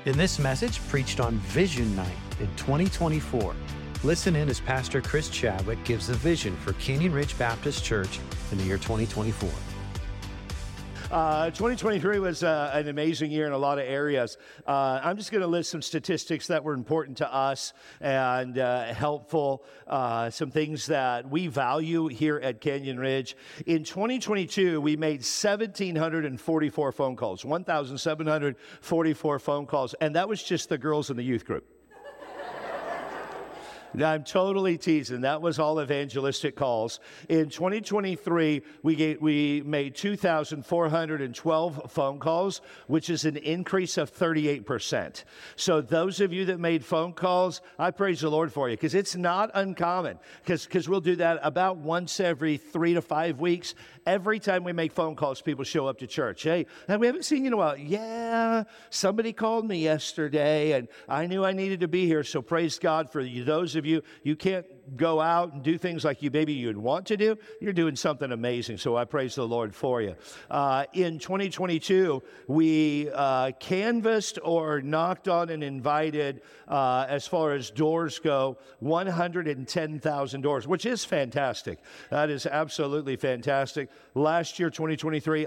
In this message, preached on Vision Night in 2024, listen in as Pastor Chris Chadwick gives the vision for Canyon Ridge Baptist Church in the year 2024. 2023 was an amazing year in a lot of areas. I'm just going to list some statistics that were important to us and helpful, some things that we value here at Canyon Ridge. In 2022, we made 1,744 phone calls, 1,744 phone calls, and that was just the girls in the youth group. I'm totally teasing. That was all evangelistic calls. In 2023, we made 2,412 phone calls, which is an increase of 38%. So those of you that made phone calls, I praise the Lord for you, because it's not uncommon, because we'll do that about once every 3 to 5 weeks. Every time we make phone calls, people show up to church. Hey, and we haven't seen you in a while. Yeah, somebody called me yesterday, and I knew I needed to be here, so praise God for you. Those of you can't go out and do things like maybe you'd want to do. You're doing something amazing, so I praise the Lord for you. In 2022, we canvassed or knocked on and invited, as far as doors go, 110,000 doors, which is fantastic. That is absolutely fantastic. Last year, 2023,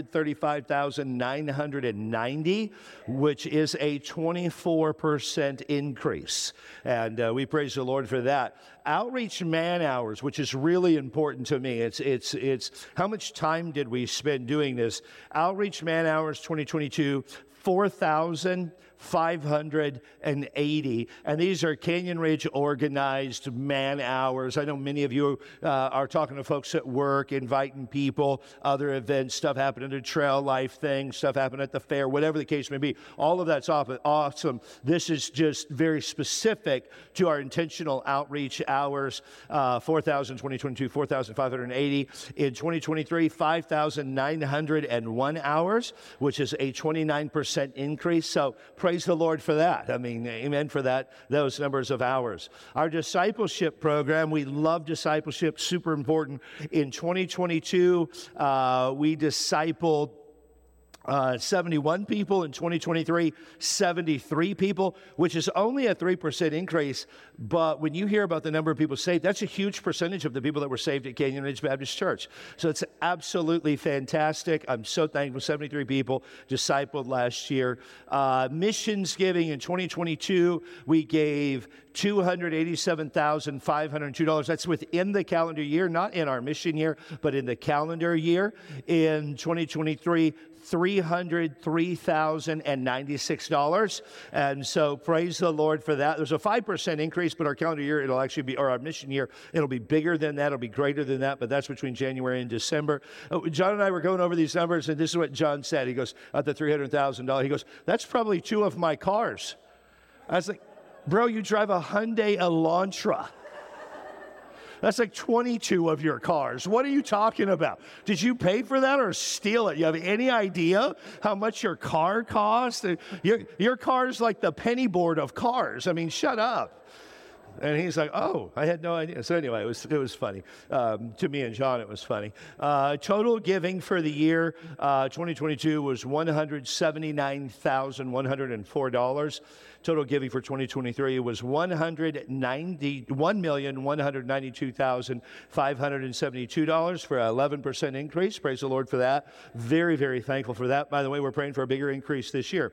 135,990, which is a 24% increase. And we praise the Lord for that. Outreach man hours, which is really important to me. It's how much time did we spend doing this? Outreach man hours 2022, 4,580, and these are Canyon Ridge organized man hours. I know many of you are talking to folks at work, inviting people, other events, stuff happening at Trail Life thing, stuff happening at the fair, whatever the case may be. All of that's awesome. This is just very specific to our intentional outreach hours. 4,000 2022, 4,580. In 2023, 5,901 hours, which is a 29% increase. So praise the Lord for that. I mean, amen for that, those numbers of hours. Our discipleship program, we love discipleship, super important. In 2022, we discipled 71 people. In 2023, 73 people, which is only a 3% increase. But when you hear about the number of people saved, that's a huge percentage of the people that were saved at Canyon Ridge Baptist Church. So it's absolutely fantastic. I'm so thankful. 73 people discipled last year. Missions giving in 2022, we gave $287,502. That's within the calendar year, not in our mission year, but in the calendar year. In 2023, $303,096. And so praise the Lord for that. There's a 5% increase, but our calendar year, it'll actually be, or our mission year, it'll be bigger than that. It'll be greater than that, but that's between January and December. John and I were going over these numbers, and this is what John said. He goes, at the $300,000, he goes, that's probably 2 of my cars. I was like, bro, you drive a Hyundai Elantra. That's like 22 of your cars. What are you talking about? Did you pay for that or steal it? You have any idea how much your car costs? Your car's like the penny board of cars. I mean, shut up. And he's like, oh, I had no idea. So anyway, it was funny. To me and John, it was funny. Total giving for the year 2022 was $179,104. Total giving for 2023 was $1,192,572 for an 11% increase. Praise the Lord for that. Very, very thankful for that. By the way, we're praying for a bigger increase this year.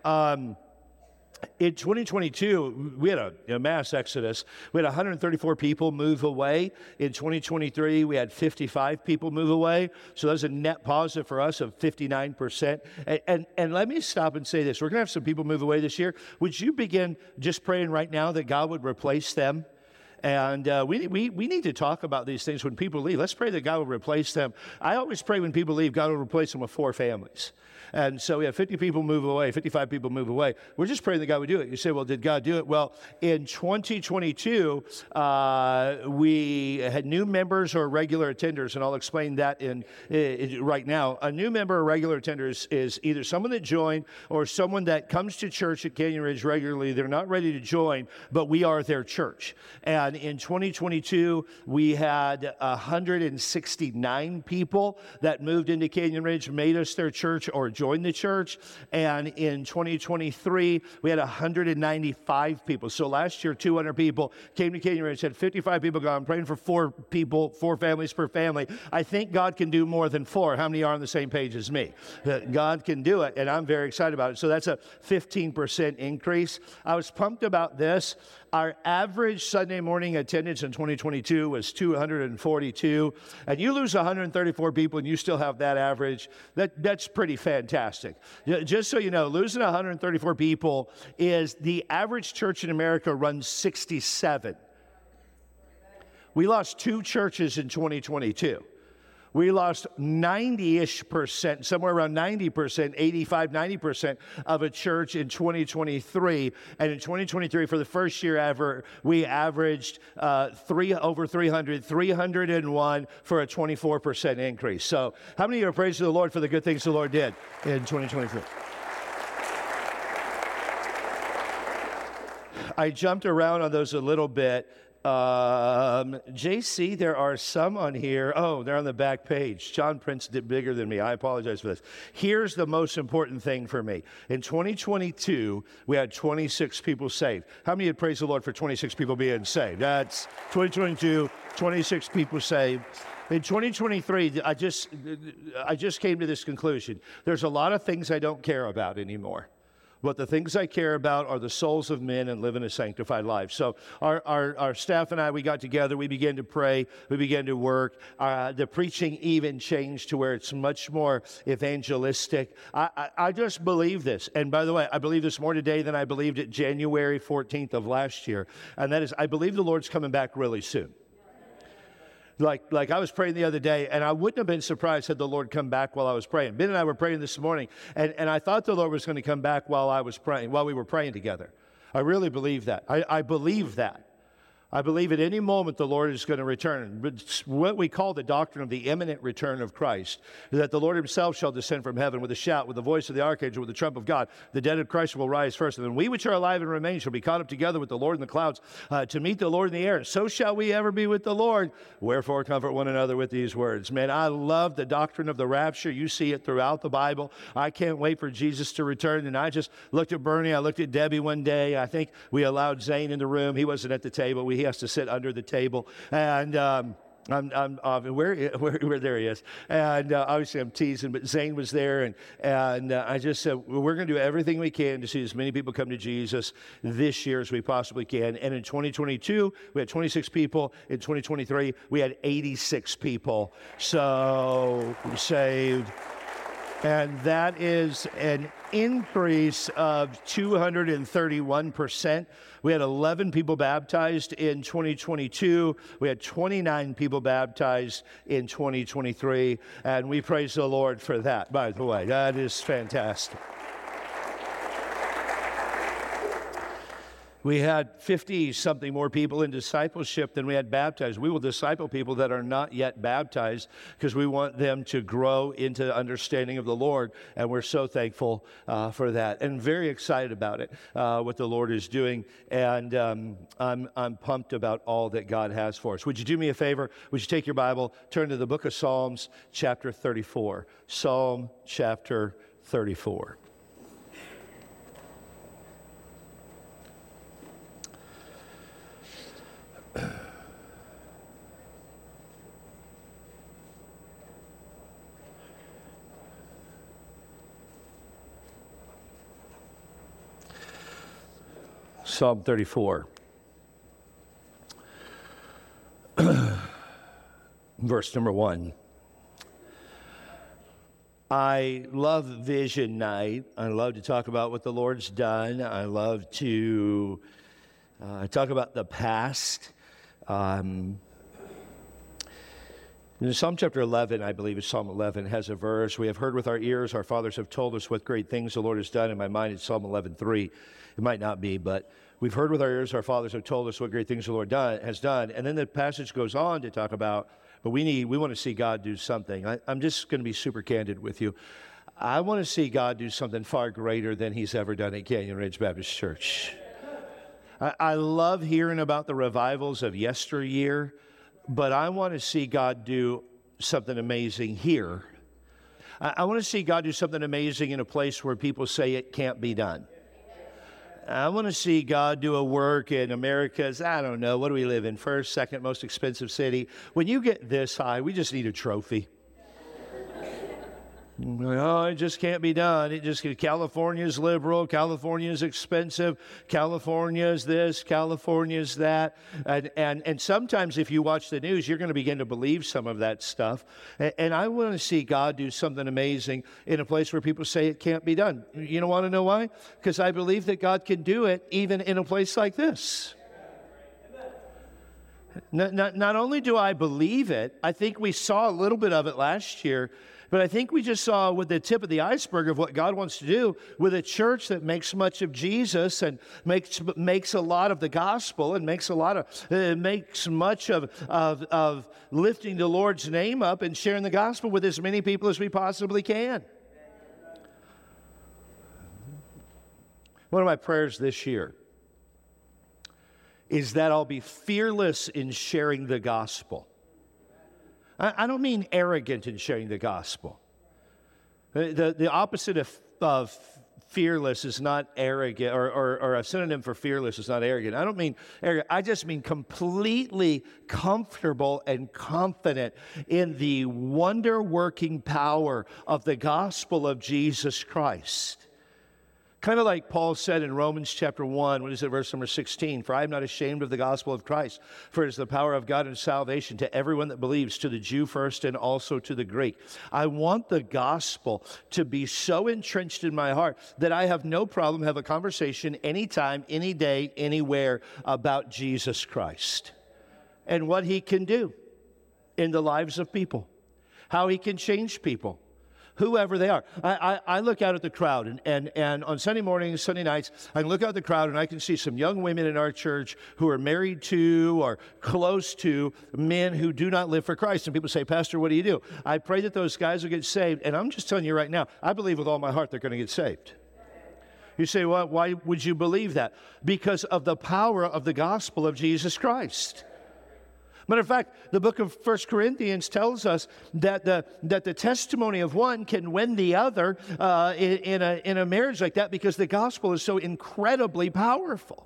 In 2022, we had a mass exodus. We had 134 people move away. In 2023, we had 55 people move away. So that's a net positive for us of 59%. And let me stop and say this. We're going to have some people move away this year. Would you begin just praying right now that God would replace them? And we need to talk about these things when people leave. Let's pray that God will replace them. I always pray when people leave, God will replace them with 4 families. And so we have 50 people move away, 55 people move away. We're just praying that God would do it. You say, well, did God do it? Well, in 2022, we had new members or regular attenders, and I'll explain that right now. A new member or regular attender is either someone that joined or someone that comes to church at Canyon Ridge regularly. They're not ready to join, but we are their church. And And in 2022, we had 169 people that moved into Canyon Ridge, made us their church or joined the church. And in 2023, we had 195 people. So last year, 200 people came to Canyon Ridge, had 55 people go. I'm praying for 4 people, 4 families per family. I think God can do more than 4. How many are on the same page as me? God can do it, and I'm very excited about it. So that's a 15% increase. I was pumped about this. Our average Sunday morning attendance in 2022 was 242, and you lose 134 people and you still have that average. That's pretty fantastic. Just so you know, losing 134 people is the average church in America runs 67. We lost 2 churches in 2022. We lost 90-ish%, somewhere around 90%, 85, 90% of a church in 2023. And in 2023, for the first year ever, we averaged over 301 for a 24% increase. So how many of you are praising the Lord for the good things the Lord did in 2023? I jumped around on those a little bit. JC, there are some on here. Oh, they're on the back page. John Prince did bigger than me. I apologize for this. Here's the most important thing for me. In 2022, we had 26 people saved. How many had praised the Lord for 26 people being saved? That's 2022, 26 people saved. In 2023, I just came to this conclusion. There's a lot of things I don't care about anymore. But the things I care about are the souls of men and living a sanctified life. So our staff and I, we got together. We began to pray. We began to work. The preaching even changed to where it's much more evangelistic. I just believe this. And by the way, I believe this more today than I believed it January 14th of last year. And that is, I believe the Lord's coming back really soon. Like I was praying the other day, and I wouldn't have been surprised had the Lord come back while I was praying. Ben and I were praying this morning, and I thought the Lord was going to come back while we were praying together. I really believe that. I believe that. I believe at any moment the Lord is going to return. It's what we call the doctrine of the imminent return of Christ, that the Lord himself shall descend from heaven with a shout, with the voice of the archangel, with the trump of God. The dead of Christ will rise first, and then we which are alive and remain shall be caught up together with the Lord in the clouds to meet the Lord in the air. So shall we ever be with the Lord. Wherefore comfort one another with these words. Man, I love the doctrine of the rapture. You see it throughout the Bible. I can't wait for Jesus to return. And I just looked at Bernie. I looked at Debbie one day. I think we allowed Zane in the room. He wasn't at the table. He has to sit under the table, and where there he is, and obviously I'm teasing, but Zane was there, and I just said, well, we're going to do everything we can to see as many people come to Jesus this year as we possibly can. And in 2022 we had 26 people. In 2023 we had 86 people so saved, and that is an increase of 231%. We had 11 people baptized in 2022. We had 29 people baptized in 2023. And we praise the Lord for that, by the way. That is fantastic. We had 50-something more people in discipleship than we had baptized. We will disciple people that are not yet baptized because we want them to grow into understanding of the Lord, and we're so thankful for that and very excited about it, what the Lord is doing, and I'm pumped about all that God has for us. Would you do me a favor? Would you take your Bible, turn to the book of Psalms, chapter 34. Psalm chapter 34. Psalm 34, verse number 1. I love Vision Night. I love to talk about what the Lord's done. I love to talk about the past. In Psalm chapter 11, I believe it's Psalm 11, has a verse. We have heard with our ears, our fathers have told us what great things the Lord has done. In my mind, it's Psalm 11:3. It might not be, but we've heard with our ears, our fathers have told us what great things the Lord has done. And then the passage goes on to talk about, but we want to see God do something. I'm just going to be super candid with you. I want to see God do something far greater than he's ever done at Canyon Ridge Baptist Church. I love hearing about the revivals of yesteryear, but I want to see God do something amazing here. I want to see God do something amazing in a place where people say it can't be done. I want to see God do a work in America's, I don't know, what do we live in? First, second most expensive city. When you get this high, we just need a trophy. Oh, it just can't be done. California's liberal, California's expensive, California's this, California's that. And sometimes if you watch the news, you're going to begin to believe some of that stuff. And I want to see God do something amazing in a place where people say it can't be done. You don't want to know why? Because I believe that God can do it even in a place like this. Not only do I believe it, I think we saw a little bit of it last year, but I think we just saw with the tip of the iceberg of what God wants to do with a church that makes much of Jesus and makes a lot of the gospel and makes much of lifting the Lord's name up and sharing the gospel with as many people as we possibly can. One of my prayers this year is that I'll be fearless in sharing the gospel. I don't mean arrogant in sharing the gospel. The opposite of fearless is not arrogant, or a synonym for fearless is not arrogant. I don't mean arrogant. I just mean completely comfortable and confident in the wonder-working power of the gospel of Jesus Christ. Kind of like Paul said in Romans chapter 1, what is it, verse number 16? For I am not ashamed of the gospel of Christ, for it is the power of God and salvation to everyone that believes, to the Jew first and also to the Greek. I want the gospel to be so entrenched in my heart that I have no problem have a conversation anytime, any day, anywhere about Jesus Christ and what he can do in the lives of people, how he can change people, whoever they are. I look out at the crowd, and on Sunday mornings, Sunday nights, I can look out at the crowd and I can see some young women in our church who are married to or close to men who do not live for Christ. And people say, Pastor, what do you do? I pray that those guys will get saved. And I'm just telling you right now, I believe with all my heart they're going to get saved. You say, well, why would you believe that? Because of the power of the gospel of Jesus Christ. Matter of fact, the book of 1 Corinthians tells us that the testimony of one can win the other in a marriage like that because the gospel is so incredibly powerful.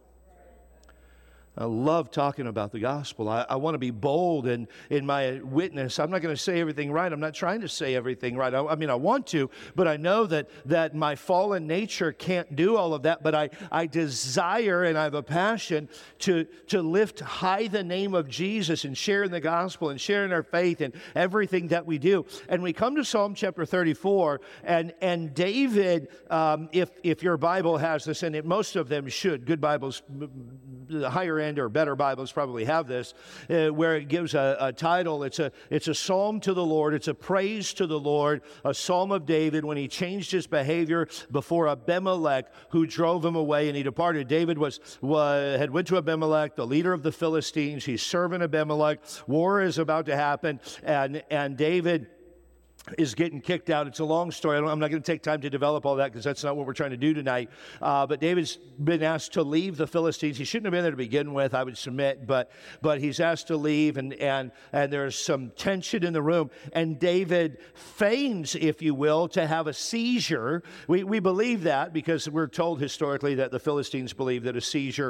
I love talking about the gospel. I want to be bold in my witness. I'm not going to say everything right. I'm not trying to say everything right. I mean, I want to, but I know that my fallen nature can't do all of that. But I desire and I have a passion to lift high the name of Jesus and sharing the gospel and sharing our faith and everything that we do. And we come to Psalm chapter 34, and David, if your Bible has this, and most of them should, good Bibles, the higher end or better Bibles probably have this, where it gives a title. It's a psalm to the Lord. It's a praise to the Lord, a psalm of David when he changed his behavior before Abimelech, who drove him away, and he departed. David had went to Abimelech, the leader of the Philistines. He's serving Abimelech. War is about to happen, and David is getting kicked out. It's a long story. I'm not going to take time to develop all that because that's not what we're trying to do tonight. But David's been asked to leave the Philistines. He shouldn't have been there to begin with, I would submit, but he's asked to leave, and there's some tension in the room. And David feigns, if you will, to have a seizure. We believe that because we're told historically that the Philistines believed that a seizure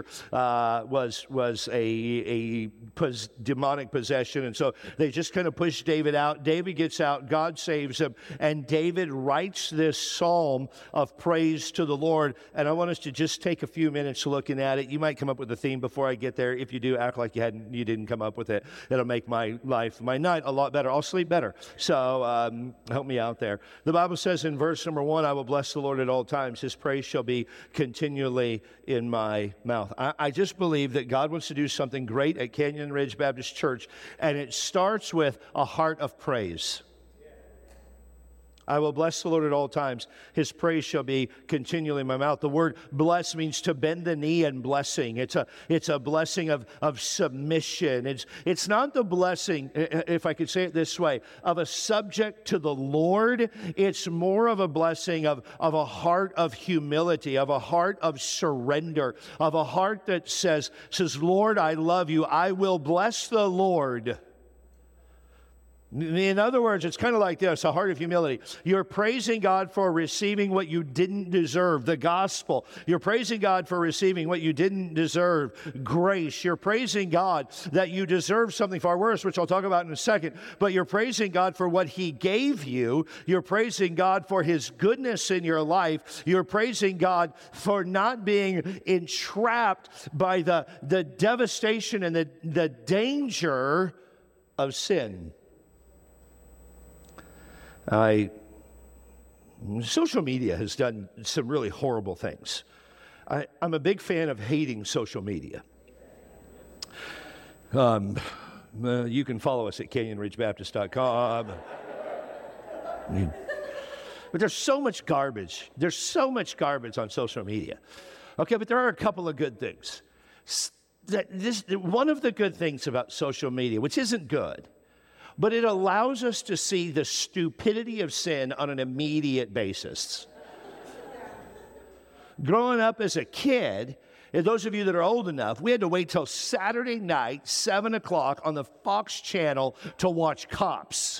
was a demonic possession, and so they just kind of pushed David out. David gets out. God saves him, and David writes this psalm of praise to the Lord. And I want us to just take a few minutes looking at it. You might come up with a theme before I get there. If you do, act like you didn't come up with it. It'll make my night a lot better. I'll sleep better. So help me out there. The Bible says in verse number 1, I will bless the Lord at all times. His praise shall be continually in my mouth. I just believe that God wants to do something great at Canyon Ridge Baptist Church, and it starts with a heart of praise. I will bless the Lord at all times. His praise shall be continually in my mouth. The word bless means to bend the knee in blessing. It's a blessing of submission. It's not the blessing, if I could say it this way, of a subject to the Lord. It's more of a blessing of a heart of humility, of a heart of surrender, of a heart that says, Lord, I love you. I will bless the Lord. In other words, it's kind of like this, a heart of humility. You're praising God for receiving what you didn't deserve, the gospel. You're praising God for receiving what you didn't deserve, grace. You're praising God that you deserve something far worse, which I'll talk about in a second. But you're praising God for what He gave you. You're praising God for His goodness in your life. You're praising God for not being entrapped by the devastation and the danger of sin. Social media has done some really horrible things. I'm a big fan of hating social media. You can follow us at CanyonRidgeBaptist.com. But there's so much garbage. There's so much garbage on social media. Okay, but there are a couple of good things. One of the good things about social media, which isn't good, but it allows us to see the stupidity of sin on an immediate basis. Growing up as a kid, and those of you that are old enough, we had to wait till Saturday night, 7 o'clock on the Fox channel to watch Cops.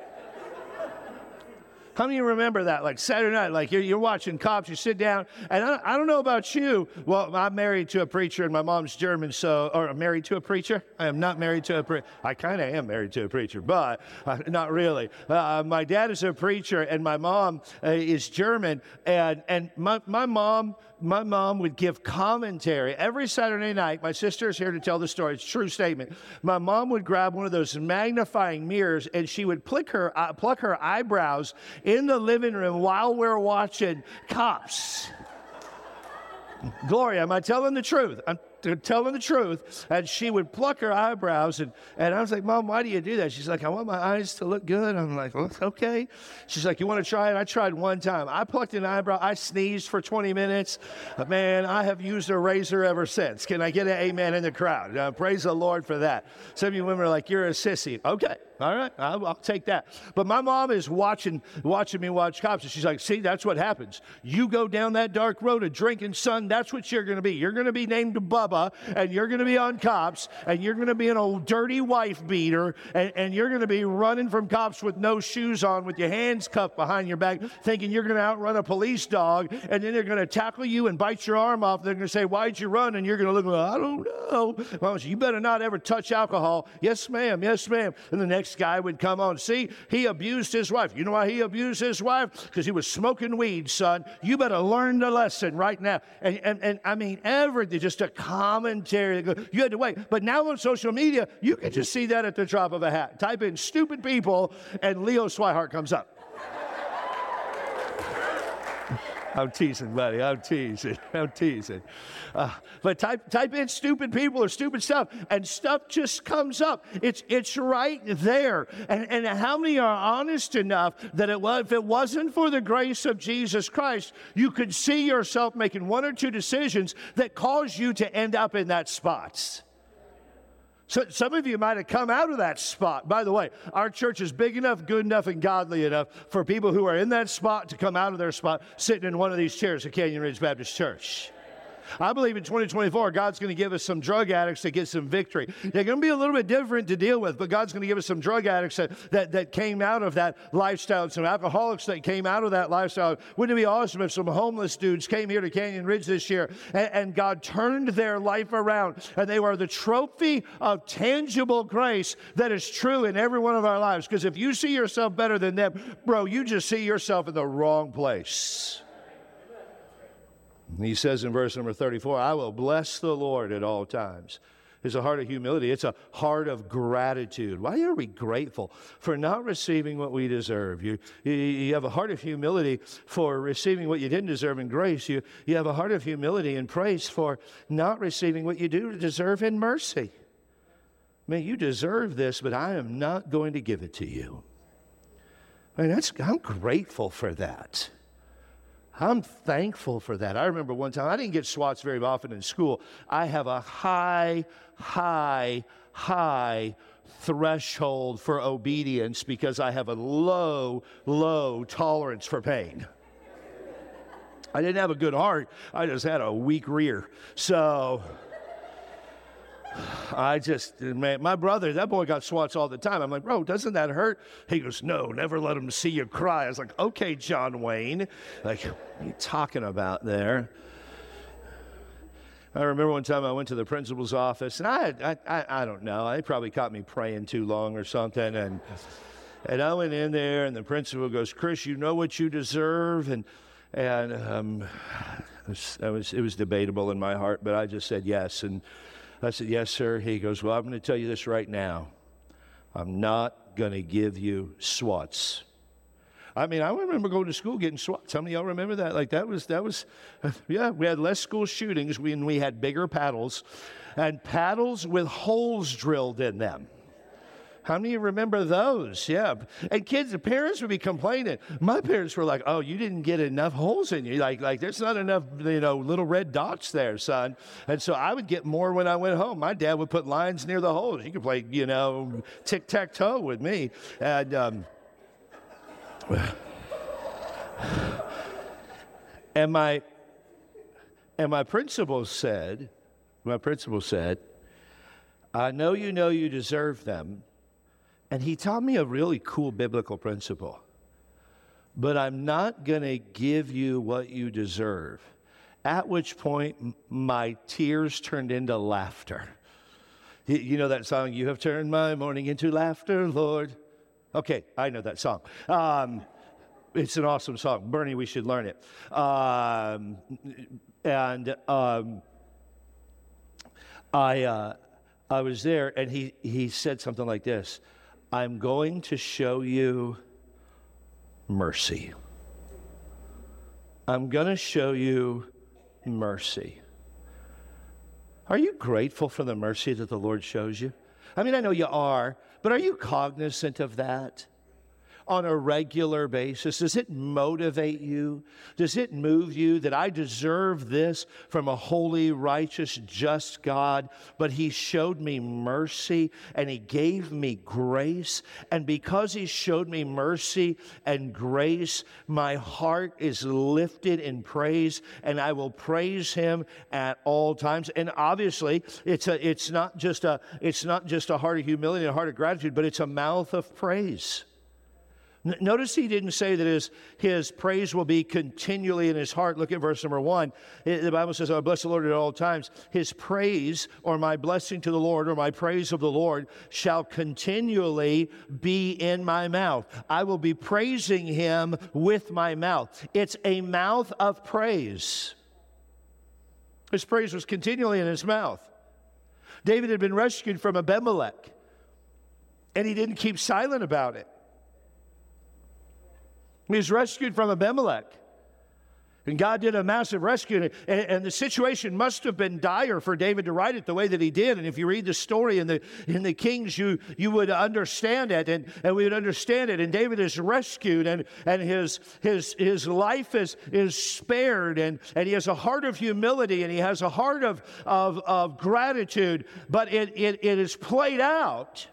How many of you remember that? Like Saturday night, like you're watching Cops, you sit down, and I don't know about you. Well, I'm married to a preacher, and my mom's German, or I'm married to a preacher? I am not married to a preacher. I kind of am married to a preacher, but not really. My dad is a preacher, and my mom is German, and my mom would give commentary every Saturday night. My sister is here to tell the story. It's a true statement. My mom would grab one of those magnifying mirrors, and she would pluck her eyebrows in the living room while we're watching Cops. Gloria, am I telling the truth? I'm telling the truth. And she would pluck her eyebrows, and I was like, Mom, why do you do that? She's like, I want my eyes to look good. I'm like, well, okay. She's like, you want to try it? I tried one time. I plucked an eyebrow. I sneezed for 20 minutes. Man, I have used a razor ever since. Can I get an amen in the crowd? Praise the Lord for that. Some of you women are like, you're a sissy. Okay. All right, I'll take that. But my mom is watching me watch Cops, and she's like, see, that's what happens. You go down that dark road of drinking, son, that's what you're going to be. You're going to be named Bubba, and you're going to be on Cops, and you're going to be an old dirty wife beater, and you're going to be running from Cops with no shoes on, with your hands cuffed behind your back, thinking you're going to outrun a police dog, and then they're going to tackle you and bite your arm off. They're going to say, why'd you run? And you're going to look like, I don't know. Well, you better not ever touch alcohol. Yes, ma'am. Yes, ma'am. And the next guy would come on. See, he abused his wife. You know why he abused his wife? Because he was smoking weed, son. You better learn the lesson right now. And I mean, everything, just a commentary. You had to wait. But now on social media, you can just see that at the drop of a hat. Type in stupid people, and Leo Swihart comes up. I'm teasing, buddy. I'm teasing. But type in stupid people or stupid stuff, and stuff just comes up. It's right there. And how many are honest enough that if it wasn't for the grace of Jesus Christ, you could see yourself making one or two decisions that cause you to end up in that spot? So some of you might have come out of that spot. By the way, our church is big enough, good enough, and godly enough for people who are in that spot to come out of their spot sitting in one of these chairs at Canyon Ridge Baptist Church. I believe in 2024, God's going to give us some drug addicts that get some victory. They're going to be a little bit different to deal with, but God's going to give us some drug addicts that came out of that lifestyle, and some alcoholics that came out of that lifestyle. Wouldn't it be awesome if some homeless dudes came here to Canyon Ridge this year, and God turned their life around, and they were the trophy of tangible grace that is true in every one of our lives? Because if you see yourself better than them, bro, you just see yourself in the wrong place. He says in verse number 34, I will bless the Lord at all times. It's a heart of humility. It's a heart of gratitude. Why are we grateful for not receiving what we deserve? You have a heart of humility for receiving what you didn't deserve in grace. You have a heart of humility and praise for not receiving what you do deserve in mercy. Man, you deserve this, but I am not going to give it to you. I'm grateful for that. I'm thankful for that. I remember one time, I didn't get SWATs very often in school. I have a high threshold for obedience because I have a low tolerance for pain. I didn't have a good heart. I just had a weak rear. So my brother, that boy got SWATs all the time. I'm like, bro, doesn't that hurt? He goes, no, never let him see you cry. I was like, okay, John Wayne. Like, what are you talking about there? I remember one time I went to the principal's office, and I don't know, they probably caught me praying too long or something, and I went in there, and the principal goes, Chris, you know what you deserve? And it was debatable in my heart, but I just said yes, and I said, yes, sir. He goes, well, I'm going to tell you this right now. I'm not going to give you SWATs. I mean, I remember going to school getting SWATs. How many of y'all remember that? Like, that was, yeah, we had less school shootings when we had bigger paddles, and paddles with holes drilled in them. How many of you remember those? Yeah. And kids, the parents would be complaining. My parents were like, oh, you didn't get enough holes in you. Like there's not enough, little red dots there, son. And so I would get more when I went home. My dad would put lines near the holes. You could play, tic-tac-toe with me. And my principal said, I know you deserve them. And he taught me a really cool biblical principle. But I'm not going to give you what you deserve. At which point, my tears turned into laughter. You know that song, You Have Turned My Mourning into Laughter, Lord? Okay, I know that song. It's an awesome song. Bernie, we should learn it. I was there, and he said something like this. I'm going to show you mercy. I'm going to show you mercy. Are you grateful for the mercy that the Lord shows you? I mean, I know you are, but are you cognizant of that on a regular basis? Does it motivate you? Does it move you that I deserve this from a holy, righteous, just God, but He showed me mercy and He gave me grace, and because He showed me mercy and grace, my heart is lifted in praise, and I will praise Him at all times. And obviously, it's not just a heart of humility and a heart of gratitude, but it's a mouth of praise. Notice he didn't say that his praise will be continually in his heart. Look at verse number 1. The Bible says, I will bless the Lord at all times. His praise, or my blessing to the Lord, or my praise of the Lord, shall continually be in my mouth. I will be praising Him with my mouth. It's a mouth of praise. His praise was continually in his mouth. David had been rescued from Abimelech, and he didn't keep silent about it. He was rescued from Abimelech. And God did a massive rescue. And the situation must have been dire for David to write it the way that he did. And if you read the story in the Kings, you would understand it. And we would understand it. And David is rescued. And his life is spared. And he has a heart of humility. And he has a heart of gratitude. But it is played out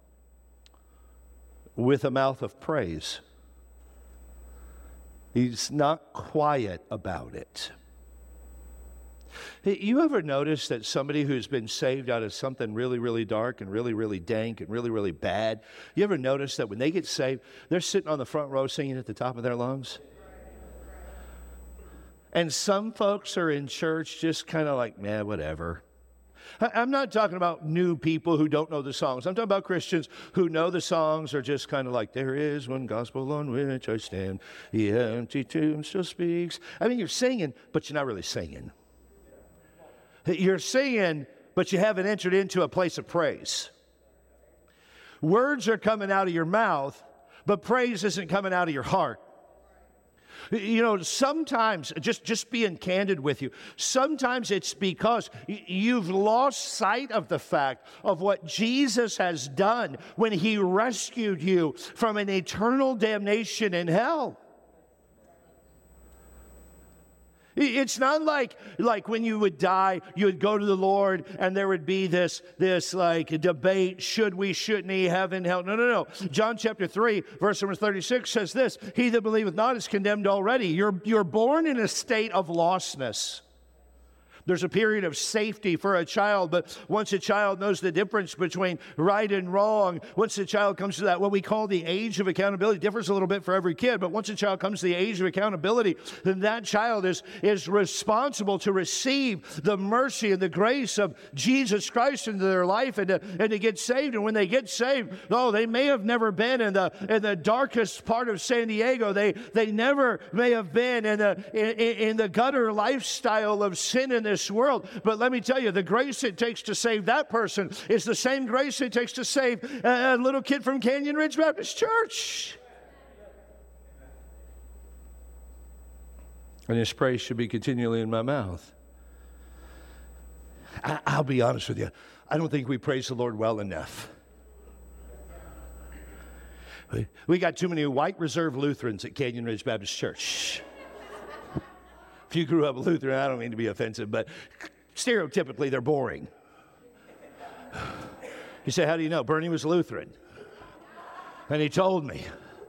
with a mouth of praise. He's not quiet about it. You ever notice that somebody who's been saved out of something really, really dark and really, really dank and really, really bad, you ever notice that when they get saved, they're sitting on the front row singing at the top of their lungs? And some folks are in church just kind of like, man, whatever. I'm not talking about new people who don't know the songs. I'm talking about Christians who know the songs, are just kind of like, there is one gospel on which I stand. The empty tomb still speaks. I mean, you're singing, but you're not really singing. You're singing, but you haven't entered into a place of praise. Words are coming out of your mouth, but praise isn't coming out of your heart. You know, sometimes, just being candid with you, sometimes it's because you've lost sight of the fact of what Jesus has done when he rescued you from an eternal damnation in hell. It's not like when you would die, you would go to the Lord and there would be this like debate, should we, shouldn't he, heaven, hell. No. John chapter 3, verse number 36 says this, he that believeth not is condemned already. You're born in a state of lostness. There's a period of safety for a child, but once a child knows the difference between right and wrong, once a child comes to that, what we call the age of accountability, differs a little bit for every kid, but once a child comes to the age of accountability, then that child is responsible to receive the mercy and the grace of Jesus Christ into their life and to get saved. And when they get saved, they may have never been in the darkest part of San Diego. They never may have been in the gutter lifestyle of sin in this world. But let me tell you, the grace it takes to save that person is the same grace it takes to save a little kid from Canyon Ridge Baptist Church. And his praise should be continually in my mouth. I'll be honest with you. I don't think we praise the Lord well enough. We got too many white reserve Lutherans at Canyon Ridge Baptist Church. If you grew up Lutheran, I don't mean to be offensive, but stereotypically they're boring. You say, how do you know? Bernie was Lutheran. And he told me.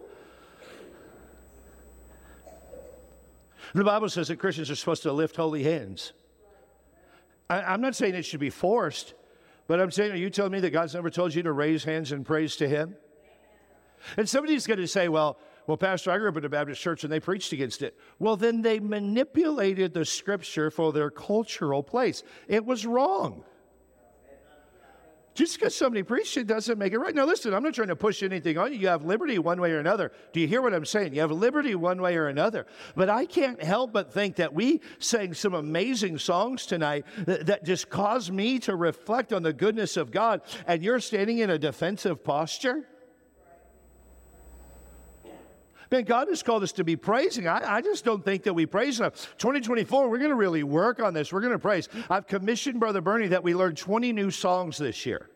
The Bible says that Christians are supposed to lift holy hands. I'm not saying it should be forced, but I'm saying, are you telling me that God's never told you to raise hands in praise to him? And somebody's going to say, well, Pastor, I grew up in a Baptist church and they preached against it. Well, then they manipulated the scripture for their cultural place. It was wrong. Just because somebody preached it doesn't make it right. Now, listen, I'm not trying to push anything on you. You have liberty one way or another. Do you hear what I'm saying? You have liberty one way or another. But I can't help but think that we sang some amazing songs tonight that just caused me to reflect on the goodness of God, and you're standing in a defensive posture? Man, God has called us to be praising. I just don't think that we praise enough. 2024, we're going to really work on this. We're going to praise. I've commissioned Brother Bernie that we learn 20 new songs this year.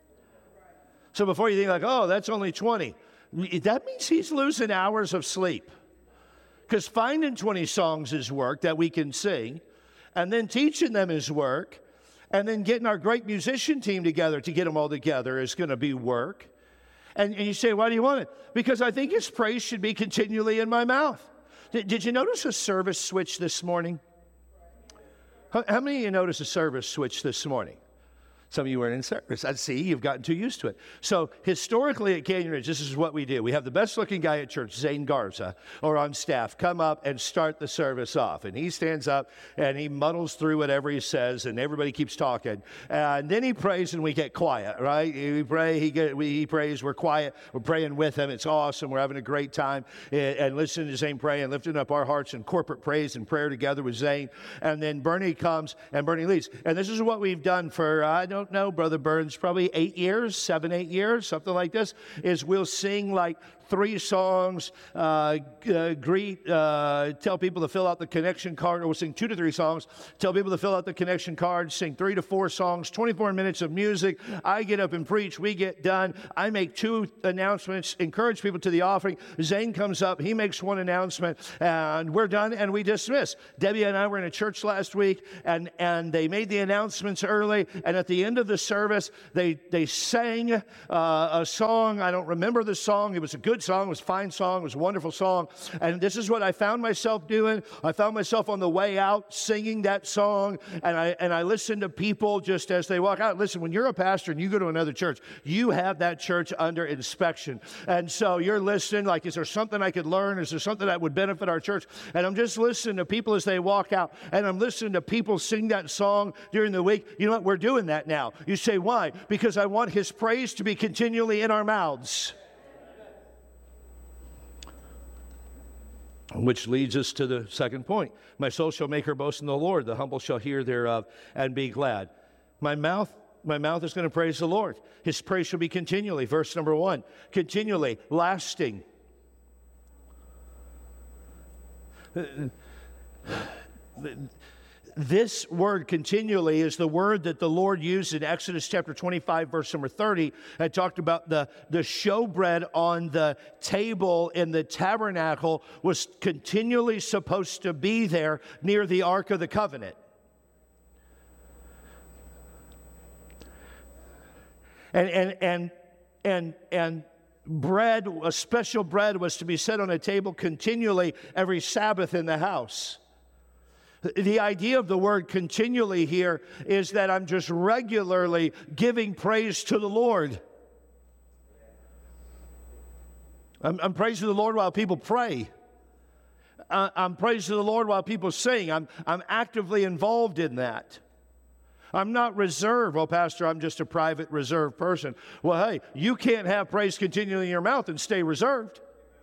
So before you think like, oh, that's only 20, that means he's losing hours of sleep. Because finding 20 songs is work that we can sing, and then teaching them is work, and then getting our great musician team together to get them all together is going to be work. And you say, why do you want it? Because I think his praise should be continually in my mouth. Did you notice a service switch this morning? How many of you noticed a service switch this morning? Some of you weren't in service. I see you've gotten too used to it. So historically at Canyon Ridge, this is what we do. We have the best looking guy at church, Zane Garza, or on staff, come up and start the service off. And he stands up and he muddles through whatever he says, and everybody keeps talking. And then he prays and we get quiet, right? We pray, he prays, we're quiet, we're praying with him. It's awesome. We're having a great time and listening to Zane pray and lifting up our hearts in corporate praise and prayer together with Zane. And then Bernie comes and Bernie leads. And this is what we've done for, I don't know, Brother Burns, probably 8 years, 7, 8 years, something like this, is we'll sing like 3 songs, greet, tell people to fill out the connection card, or we'll sing 2 to 3 songs, tell people to fill out the connection card, sing 3 to 4 songs, 24 minutes of music. I get up and preach, we get done. I make 2 announcements, encourage people to the offering. Zane comes up, he makes 1 announcement, and we're done, and we dismiss. Debbie and I were in a church last week, and they made the announcements early, and at the end of the service, they sang a song. I don't remember the song. It was a good song, it was a fine song, it was a wonderful song. And this is what I found myself doing. I found myself on the way out singing that song, and I listened to people just as they walk out. Listen, when you're a pastor and you go to another church, you have that church under inspection. And so you're listening, like, is there something I could learn? Is there something that would benefit our church? And I'm just listening to people as they walk out, and I'm listening to people sing that song during the week. You know what? We're doing that now. You say, why? Because I want his praise to be continually in our mouths. Which leads us to the second point. My soul shall make her boast in the Lord. The humble shall hear thereof and be glad. My mouth is going to praise the Lord. His praise shall be continually. Verse number 1, continually, lasting. This word continually is the word that the Lord used in Exodus chapter 25, verse number 30. I talked about the showbread on the table in the tabernacle was continually supposed to be there near the Ark of the Covenant. And bread, a special bread was to be set on a table continually every Sabbath in the house. The idea of the word continually here is that I'm just regularly giving praise to the Lord. I'm praising the Lord while people pray. I'm praising the Lord while people sing. I'm actively involved in that. I'm not reserved. Well, Pastor, I'm just a private, reserved person. Well, hey, you can't have praise continually in your mouth and stay reserved.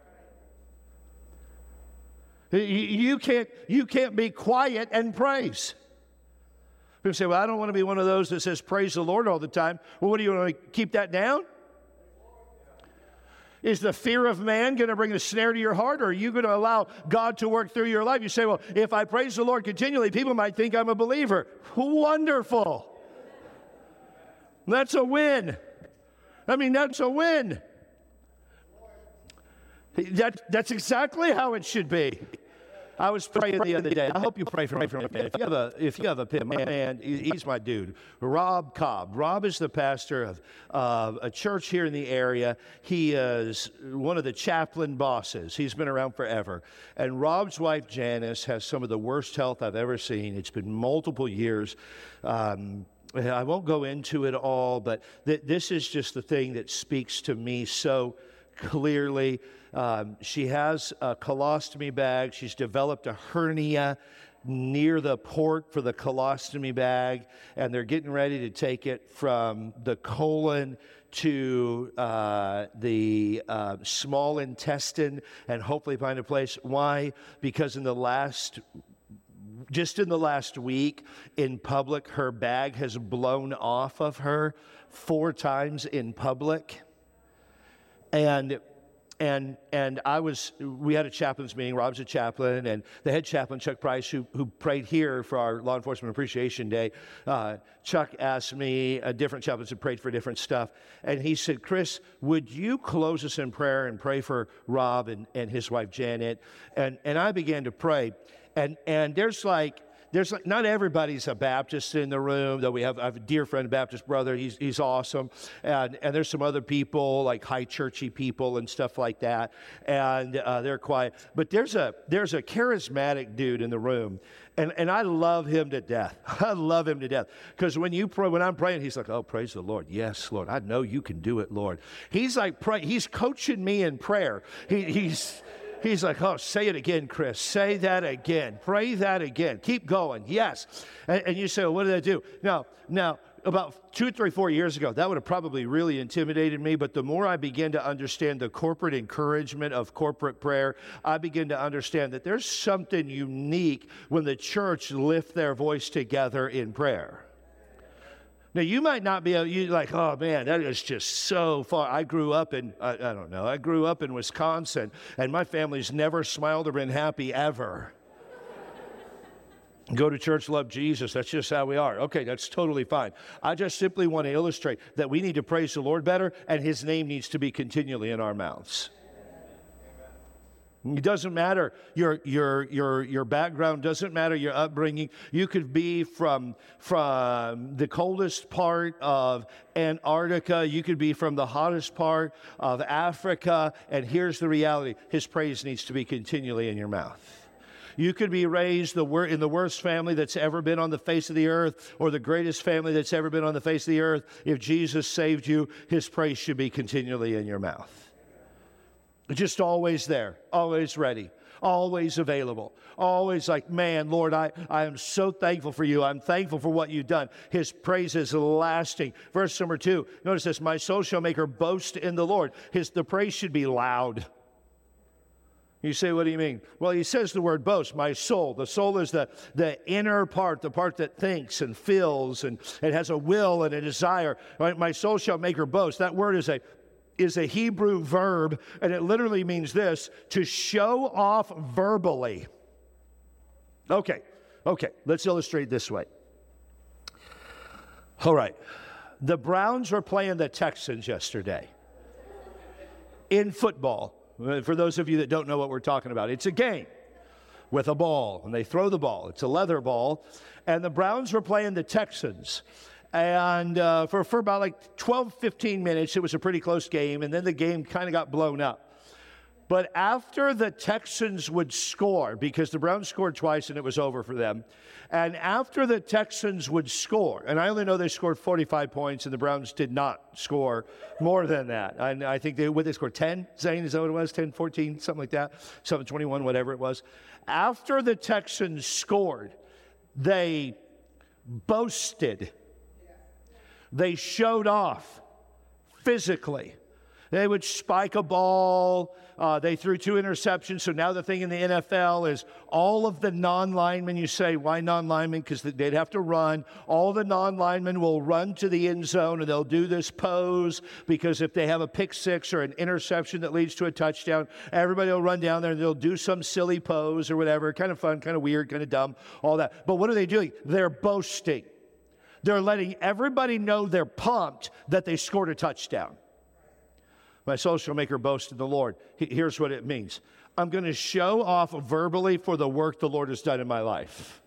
You can't be quiet and praise. People say, well, I don't want to be one of those that says praise the Lord all the time. Well, what do you want to keep that down? Is the fear of man going to bring a snare to your heart, or are you going to allow God to work through your life? You say, well, if I praise the Lord continually, people might think I'm a believer. Wonderful. That's a win. That's a win. That's exactly how it should be. I was praying the other day. I hope you pray for me. If you have a pit man, he's my dude. Rob Cobb. Rob is the pastor of a church here in the area. He is one of the chaplain bosses. He's been around forever. And Rob's wife, Janice, has some of the worst health I've ever seen. It's been multiple years. I won't go into it all, but this is just the thing that speaks to me so clearly. She has a colostomy bag. She's developed a hernia near the port for the colostomy bag, and they're getting ready to take it from the colon to the small intestine and hopefully find a place. Why? Because just in the last week in public, her bag has blown off of her 4 times in public. And we had a chaplain's meeting. Rob's a chaplain, and the head chaplain, Chuck Price, who prayed here for our Law Enforcement Appreciation Day, Chuck asked me, different chaplains had prayed for different stuff, and he said, Chris, would you close us in prayer and pray for Rob and his wife, Janet? And I began to pray, and there's not everybody's a Baptist in the room, though I have a dear friend, a Baptist brother. He's awesome. And there's some other people, like high churchy people and stuff like that. And they're quiet. But there's a charismatic dude in the room. And I love him to death. I love him to death. Because when I'm praying, he's like, oh, praise the Lord. Yes, Lord. I know you can do it, Lord. He's like, he's coaching me in prayer. He's like, oh, say it again, Chris. Say that again. Pray that again. Keep going. Yes. And you say, well, what did I do? Now, about 2, 3, 4 years ago, that would have probably really intimidated me. But the more I begin to understand the corporate encouragement of corporate prayer, I begin to understand that there's something unique when the church lift their voice together in prayer. Now, you might not be you're like, oh, man, that is just so far. I grew up in Wisconsin, and my family's never smiled or been happy ever. Go to church, love Jesus. That's just how we are. Okay, that's totally fine. I just simply want to illustrate that we need to praise the Lord better, and His name needs to be continually in our mouths. It doesn't matter your background, doesn't matter your upbringing. You could be from the coldest part of Antarctica. You could be from the hottest part of Africa. And here's the reality. His praise needs to be continually in your mouth. You could be raised in the worst family that's ever been on the face of the earth, or the greatest family that's ever been on the face of the earth. If Jesus saved you, His praise should be continually in your mouth. Just always there, always ready, always available, always like, man, Lord, I am so thankful for you. I'm thankful for what you've done. His praise is lasting. Verse number 2, notice this, my soul shall make her boast in the Lord. The praise should be loud. You say, what do you mean? Well, he says the word boast, my soul. The soul is the inner part, the part that thinks and feels, and it has a will and a desire. Right? My soul shall make her boast. That word is a Hebrew verb, and it literally means this, to show off verbally. Okay, let's illustrate this way. All right, the Browns were playing the Texans yesterday in football. For those of you that don't know what we're talking about, it's a game with a ball, and they throw the ball. It's a leather ball, and the Browns were playing the Texans. And for about like 12, 15 minutes, it was a pretty close game, and then the game kind of got blown up. But after the Texans would score, because the Browns scored twice and it was over for them, and after the Texans would score, and I only know they scored 45 points and the Browns did not score more than that. And I think they scored 10, Zane, is that what it was? 10, 14, something like that, 21, whatever it was. After the Texans scored, they boasted. They showed off physically. They would spike a ball. They threw 2 interceptions. So now the thing in the NFL is all of the non-linemen, you say, why non-linemen? Because they'd have to run. All the non-linemen will run to the end zone, and they'll do this pose, because if they have a pick six or an interception that leads to a touchdown, everybody will run down there and they'll do some silly pose or whatever. Kind of fun, kind of weird, kind of dumb, all that. But what are they doing? They're boasting. They're letting everybody know they're pumped that they scored a touchdown. My soul shall make her boast in the Lord. Here's what it means. I'm going to show off verbally for the work the Lord has done in my life.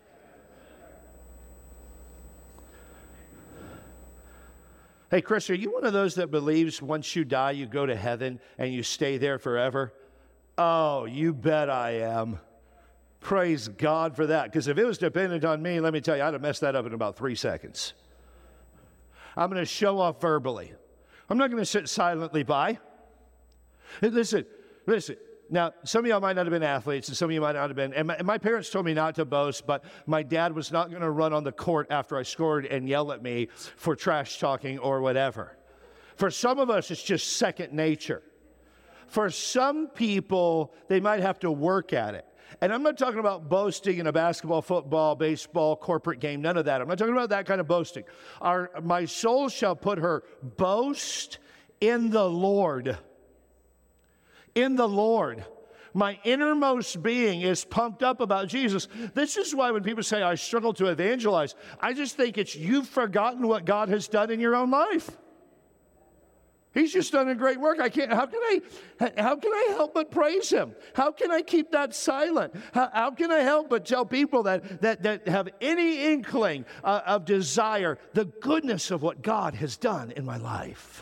Hey, Chris, are you one of those that believes once you die, you go to heaven and you stay there forever? Oh, you bet I am. Praise God for that. Because if it was dependent on me, let me tell you, I'd have messed that up in about 3 seconds. I'm going to show off verbally. I'm not going to sit silently by. Listen. Now, some of y'all might not have been athletes, and some of you might not have been. And my parents told me not to boast, but my dad was not going to run on the court after I scored and yell at me for trash talking or whatever. For some of us, it's just second nature. For some people, they might have to work at it. And I'm not talking about boasting in a basketball, football, baseball, corporate game, none of that. I'm not talking about that kind of boasting. My soul shall put her boast in the Lord. In the Lord. My innermost being is pumped up about Jesus. This is why when people say, I struggle to evangelize, I just think it's you've forgotten what God has done in your own life. He's just done a great work. How can I help but praise him? How can I keep that silent? How can I help but tell people that have any inkling of desire, the goodness of what God has done in my life?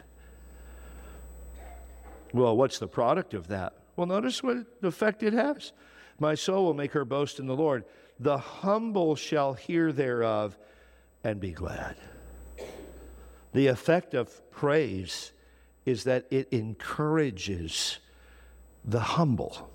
Well, what's the product of that? Well, notice what effect it has. My soul will make her boast in the Lord. The humble shall hear thereof and be glad. The effect of praise is that it encourages the humble.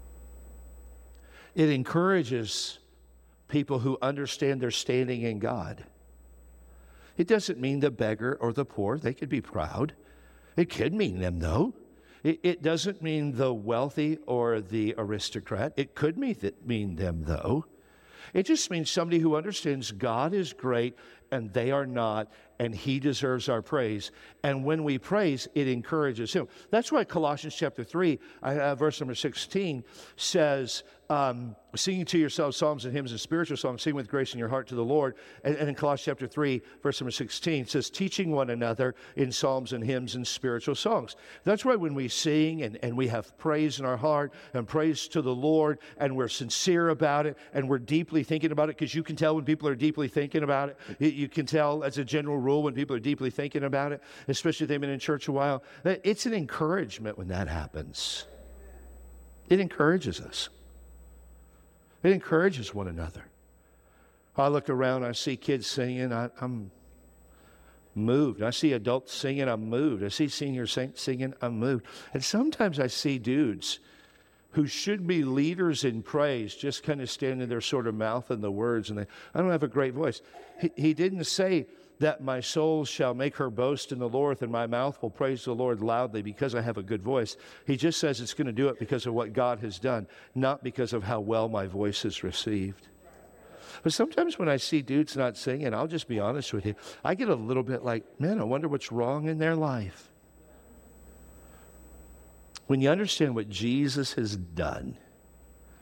It encourages people who understand their standing in God. It doesn't mean the beggar or the poor. They could be proud. It could mean them, though. It doesn't mean the wealthy or the aristocrat. It could mean them, though. It just means somebody who understands God is great and they are not, and he deserves our praise. And when we praise, it encourages him. That's why Colossians chapter 3, verse number 16 says, singing to yourselves psalms and hymns and spiritual songs, sing with grace in your heart to the Lord. And in Colossians chapter 3, verse number 16, says, teaching one another in psalms and hymns and spiritual songs. That's why when we sing and we have praise in our heart and praise to the Lord, and we're sincere about it, and we're deeply thinking about it, because you can tell when people are deeply thinking about it. You can tell as a general rule when people are deeply thinking about it, especially if they've been in church a while. It's an encouragement when that happens. It encourages us. It encourages one another. I look around, I see kids singing, I'm moved. I see adults singing, I'm moved. I see seniors singing, I'm moved. And sometimes I see dudes who should be leaders in praise just kind of standing there sort of mouthing the words, and I don't have a great voice. He didn't say that my soul shall make her boast in the Lord and my mouth will praise the Lord loudly because I have a good voice. He just says it's going to do it because of what God has done, not because of how well my voice is received. But sometimes when I see dudes not singing, I'll just be honest with you, I get a little bit like, man, I wonder what's wrong in their life. When you understand what Jesus has done,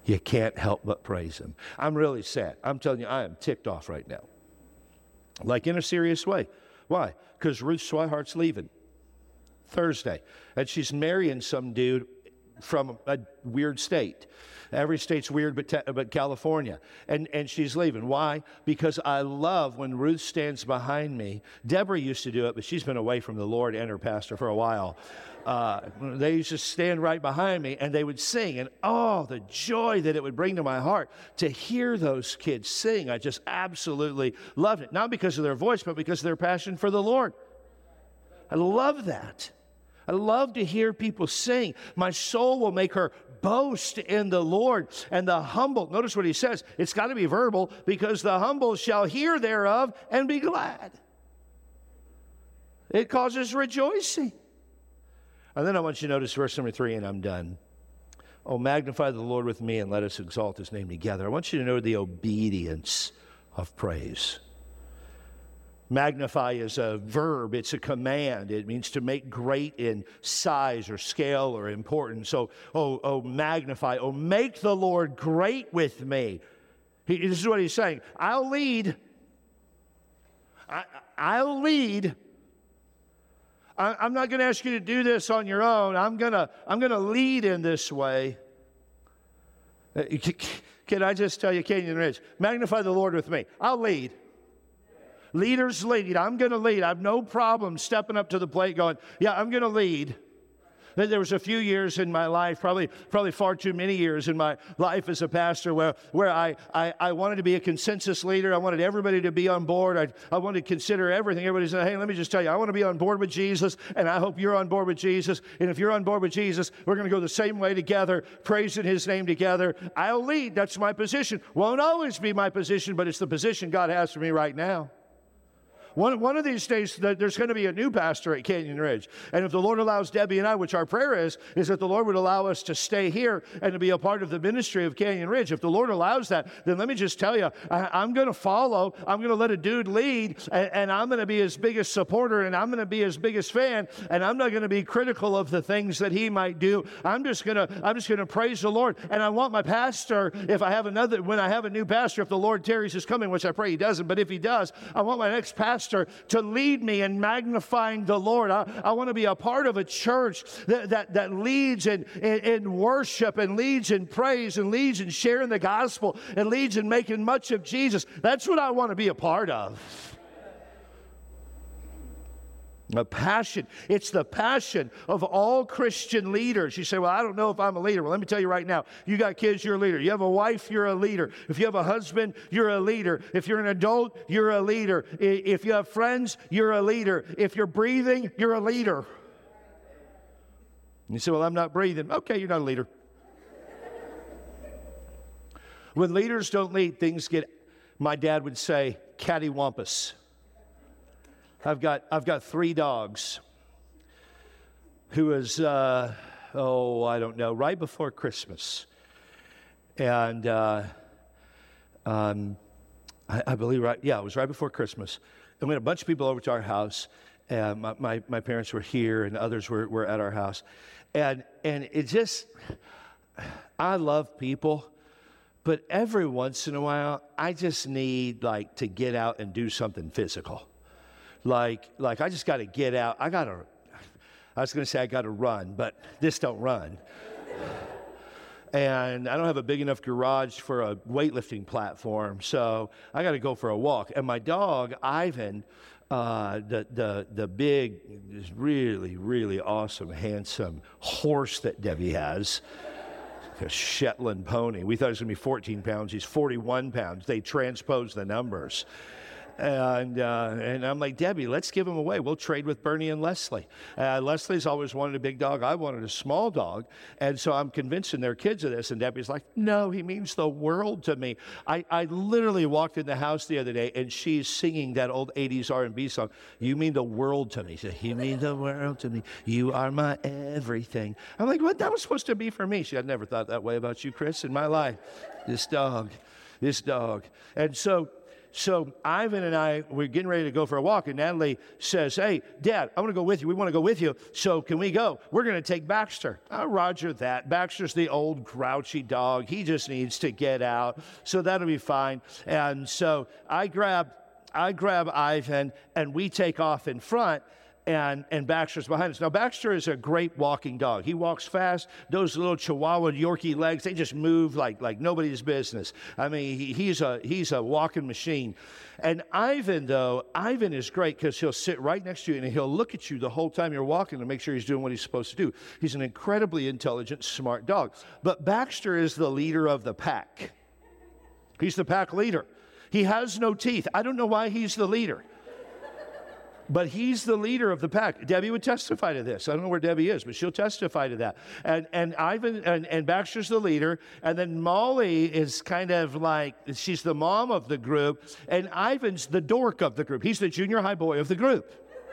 you can't help but praise him. I'm really sad. I'm telling you, I am ticked off right now. Like in a serious way. Why? Because Ruth Swihart's leaving Thursday. And she's marrying some dude from a weird state. Every state's weird but California. And she's leaving. Why? Because I love when Ruth stands behind me. Deborah used to do it, but she's been away from the Lord and her pastor for a while. They used to stand right behind me, and they would sing. And oh, the joy that it would bring to my heart to hear those kids sing. I just absolutely loved it. Not because of their voice, but because of their passion for the Lord. I love that. I love to hear people sing. My soul will make her boast in the Lord. And the humble, notice what he says, it's got to be verbal, because the humble shall hear thereof and be glad. It causes rejoicing. And then I want you to notice verse number 3, and I'm done. Oh, magnify the Lord with me, and let us exalt his name together. I want you to know the obedience of praise. Magnify is a verb. It's a command. It means to make great in size or scale or importance. So, magnify. Oh, make the Lord great with me. This is what he's saying. I'll lead. I'll lead. I'm not going to ask you to do this on your own. I'm going to lead in this way. Can I just tell you, Canyon Ridge, magnify the Lord with me. I'll lead. Leaders lead. I'm going to lead. I have no problem stepping up to the plate going, yeah, I'm going to lead. There was a few years in my life, probably far too many years in my life as a pastor where I wanted to be a consensus leader. I wanted everybody to be on board. I wanted to consider everything. Everybody said, hey, let me just tell you, I want to be on board with Jesus, and I hope you're on board with Jesus. And if you're on board with Jesus, we're going to go the same way together, praising his name together. I'll lead. That's my position. Won't always be my position, but it's the position God has for me right now. One of these days, there's going to be a new pastor at Canyon Ridge. And if the Lord allows Debbie and I, which our prayer is that the Lord would allow us to stay here and to be a part of the ministry of Canyon Ridge. If the Lord allows that, then let me just tell you, I'm going to follow. I'm going to let a dude lead, and I'm going to be his biggest supporter, and I'm going to be his biggest fan, and I'm not going to be critical of the things that he might do. I'm just going to praise the Lord. And I want my pastor, when I have a new pastor, if the Lord tarries his coming, which I pray he doesn't, but if he does, I want my next pastor to lead me in magnifying the Lord. I want to be a part of a church that leads in worship, and leads in praise, and leads in sharing the gospel, and leads in making much of Jesus. That's what I want to be a part of. A passion. It's the passion of all Christian leaders. You say, well, I don't know if I'm a leader. Well, let me tell you right now. You got kids, you're a leader. You have a wife, you're a leader. If you have a husband, you're a leader. If you're an adult, you're a leader. If you have friends, you're a leader. If you're breathing, you're a leader. You say, well, I'm not breathing. Okay, you're not a leader. When leaders don't lead, things get, my dad would say, cattywampus. I've got 3 dogs who was, I don't know, right before Christmas. And I believe, it was right before Christmas. And we had a bunch of people over to our house. And my parents were here, and others were at our house. And it just, I love people. But every once in a while, I just need, to get out and do something physical. Like I just got to get out. I was going to say I got to run, but this don't run. And I don't have a big enough garage for a weightlifting platform, so I got to go for a walk. And my dog, Ivan, the big, really, really awesome, handsome horse that Debbie has, a Shetland pony. We thought it was going to be 14 pounds. He's 41 pounds. They transposed the numbers. And I'm like, Debbie, let's give him away. We'll trade with Bernie and Leslie. Leslie's always wanted a big dog. I wanted a small dog. And so I'm convincing their kids of this. And Debbie's like, no, he means the world to me. I literally walked in the house the other day, and she's singing that old 80s R&B song, You Mean the World to Me. She said, you mean the world to me. You are my everything. I'm like, what? That was supposed to be for me. She said, I'd never thought that way about you, Chris, in my life. This dog. And so so Ivan and I, we're getting ready to go for a walk, and Natalie says, hey, Dad, I want to go with you. We want to go with you, so can we go? We're going to take Baxter. Roger that. Baxter's the old grouchy dog. He just needs to get out, so that'll be fine. And so I grab Ivan, and we take off in front, and Baxter's behind us. Now, Baxter is a great walking dog. He walks fast. Those little Chihuahua Yorkie legs, they just move like nobody's business. I mean, he's a walking machine. And Ivan is great because he'll sit right next to you, and he'll look at you the whole time you're walking to make sure he's doing what he's supposed to do. He's an incredibly intelligent, smart dog. But Baxter is the leader of the pack. He's the pack leader. He has no teeth. I don't know why he's the leader. But he's the leader of the pack. Debbie would testify to this. I don't know where Debbie is, but she'll testify to that. And Ivan and Baxter's the leader, and then Molly is kind of like, she's the mom of the group, and Ivan's the dork of the group. He's the junior high boy of the group.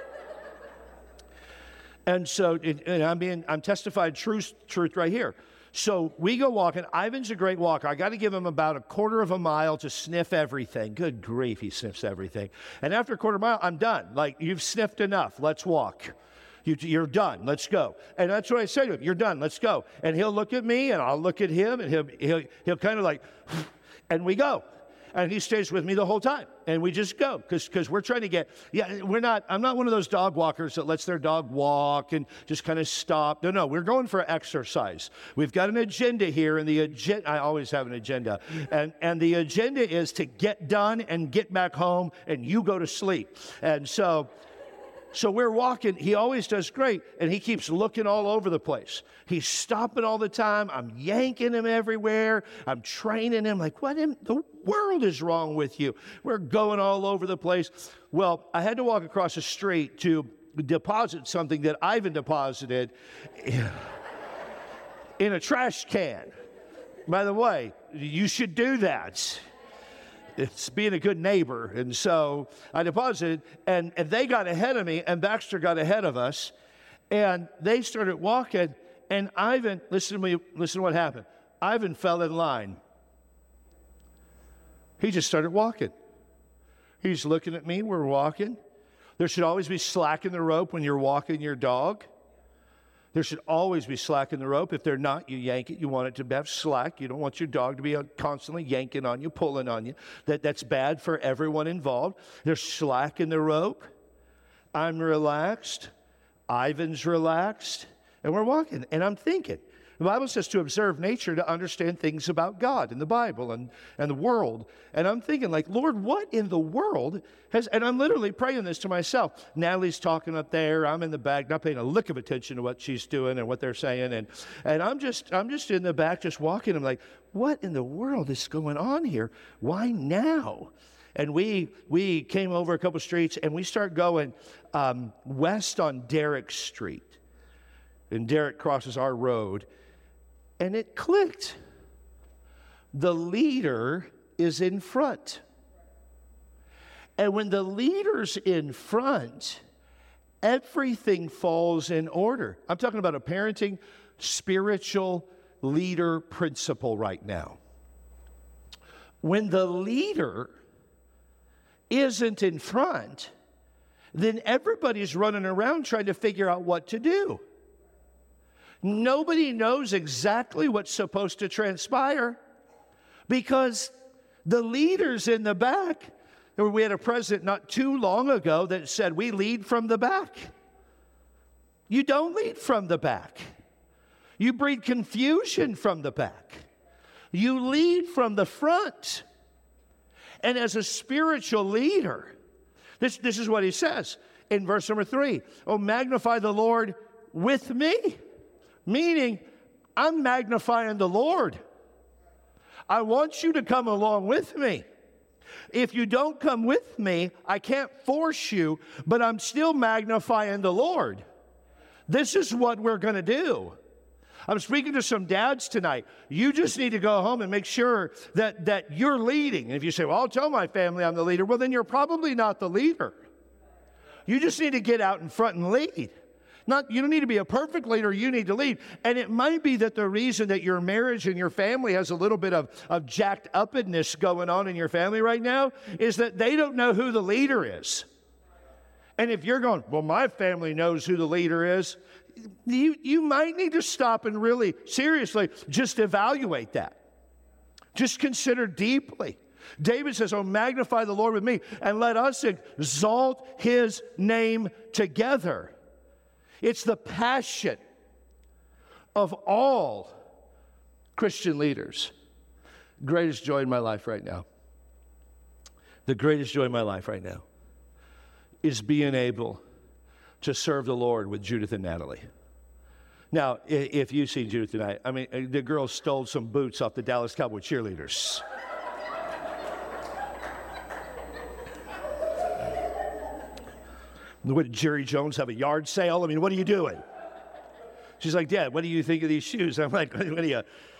And so, I'm testifying truth right here. So we go walking. Ivan's a great walker. I got to give him about a quarter of a mile to sniff everything. Good grief, he sniffs everything. And after a quarter mile, I'm done. Like, you've sniffed enough. Let's walk. You're done. Let's go. And that's what I say to him. You're done. Let's go. And he'll look at me, and I'll look at him, and he'll kind of like, and we go. And he stays with me the whole time. And we just go because we're trying to get, I'm not one of those dog walkers that lets their dog walk and just kind of stop. No, we're going for exercise. We've got an agenda here, and I always have an agenda. And the agenda is to get done and get back home, and you go to sleep. And so we're walking. He always does great, and he keeps looking all over the place. He's stopping all the time. I'm yanking him everywhere. I'm training him. Like, what in the world is wrong with you? We're going all over the place. Well, I had to walk across the street to deposit something that Ivan deposited in a trash can. By the way, you should do that. It's being a good neighbor. And so I deposited, and they got ahead of me, and Baxter got ahead of us, and they started walking, and Ivan, listen to what happened. Ivan fell in line. He just started walking. He's looking at me, we're walking. There should always be slack in the rope when you're walking your dog. There should always be slack in the rope. If they're not, you yank it. You want it to have slack. You don't want your dog to be constantly yanking on you, pulling on you. That's bad for everyone involved. There's slack in the rope. I'm relaxed. Ivan's relaxed. And we're walking. And I'm thinking, the Bible says to observe nature to understand things about God and the Bible and the world. And I'm thinking, like, Lord, what in the world and I'm literally praying this to myself. Natalie's talking up there. I'm in the back, not paying a lick of attention to what she's doing and what they're saying. And I'm just in the back just walking. I'm like, what in the world is going on here? Why now? And we came over a couple streets, and we start going west on Derrick Street. And Derrick crosses our road. And it clicked. The leader is in front. And when the leader's in front, everything falls in order. I'm talking about a parenting spiritual leader principle right now. When the leader isn't in front, then everybody's running around trying to figure out what to do. Nobody knows exactly what's supposed to transpire because the leader's in the back. We had a president not too long ago that said, we lead from the back. You don't lead from the back. You breed confusion from the back. You lead from the front. And as a spiritual leader, this is what he says in verse number 3. Oh, magnify the Lord with me. Meaning, I'm magnifying the Lord. I want you to come along with me. If you don't come with me, I can't force you, but I'm still magnifying the Lord. This is what we're going to do. I'm speaking to some dads tonight. You just need to go home and make sure that you're leading. And if you say, well, I'll tell my family I'm the leader, well, then you're probably not the leader. You just need to get out in front and lead. You don't need to be a perfect leader. You need to lead. And it might be that the reason that your marriage and your family has a little bit of jacked upness going on in your family right now is that they don't know who the leader is. And if you're going, well, my family knows who the leader is, you might need to stop and really, seriously, just evaluate that. Just consider deeply. David says, oh, magnify the Lord with me, and let us exalt his name together. It's the passion of all Christian leaders. Greatest joy in my life right now. The greatest joy in my life right now is being able to serve the Lord with Judith and Natalie. Now, if you've seen Judith tonight, I mean, the girls stole some boots off the Dallas Cowboy cheerleaders. Would Jerry Jones have a yard sale? I mean, what are you doing? She's like, Dad, what do you think of these shoes? I'm like, what do you...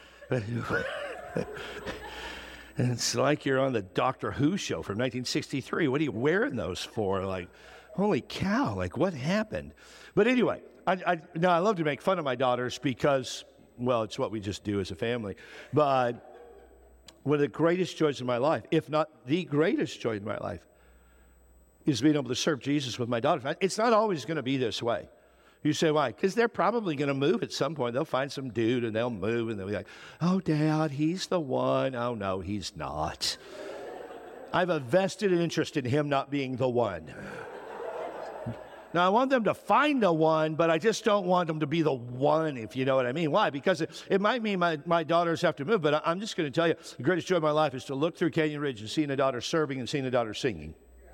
And it's like you're on the Doctor Who show from 1963. What are you wearing those for? Like, holy cow, like what happened? But anyway, I love to make fun of my daughters because, well, it's what we just do as a family. But one of the greatest joys in my life, if not the greatest joy in my life, is being able to serve Jesus with my daughters. It's not always going to be this way. You say, why? Because they're probably going to move at some point. They'll find some dude and they'll move and they'll be like, oh, Dad, he's the one. Oh, no, he's not. I have a vested interest in him not being the one. Now, I want them to find the one, but I just don't want them to be the one, if you know what I mean. Why? Because it might mean my daughters have to move, but I'm just going to tell you, the greatest joy of my life is to look through Canyon Ridge and seeing a daughter serving and seeing a daughter singing.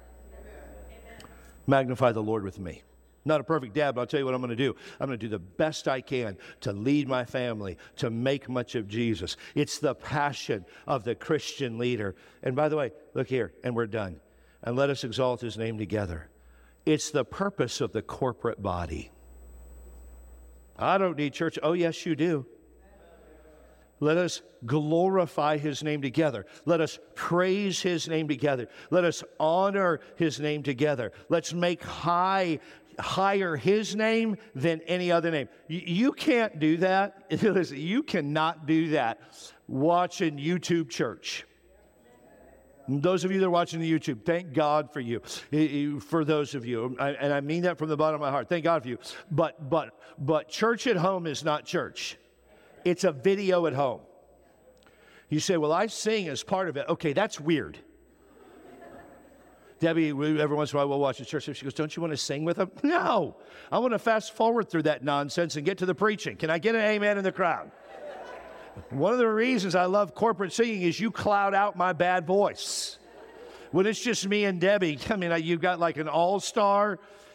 Magnify the Lord with me. Not a perfect dad, but I'll tell you what I'm going to do. I'm going to do the best I can to lead my family, to make much of Jesus. It's the passion of the Christian leader. And by the way, look here, and we're done. And let us exalt his name together. It's the purpose of the corporate body. I don't need church. Oh, yes, you do. Let us glorify his name together. Let us praise his name together. Let us honor his name together. Let's make higher his name than any other name. You can't do that. Listen, you cannot do that watching YouTube church. Those of you that are watching the YouTube, thank God for you. For those of you, and I mean that from the bottom of my heart. Thank God for you. But church at home is not church. It's a video at home. You say, well, I sing as part of it. Okay, that's weird. Debbie, every once in a while we'll watch the church. She goes, don't you want to sing with them? No. I want to fast forward through that nonsense and get to the preaching. Can I get an amen in the crowd? One of the reasons I love corporate singing is you cloud out my bad voice. When it's just me and Debbie, I mean, you've got like an all-star